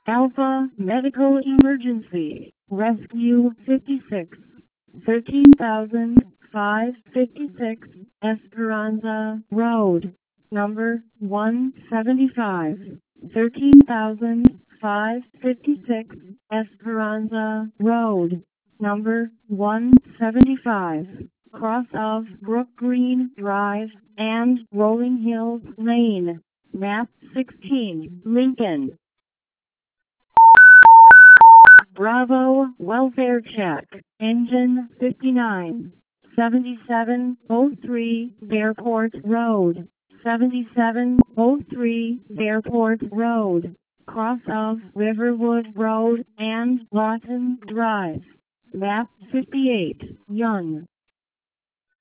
Alpha Medical Emergency. Rescue 56. 13,556 Esperanza Road. Number 175. 13,556 Esperanza Road. Number 175. Cross of Brook Green Drive and Rolling Hills Lane. Map 16, Lincoln. Bravo, welfare check. Engine 59. 7703 Airport Road. 7703 Airport Road. Cross of Riverwood Road and Lawton Drive. Map 58, Young.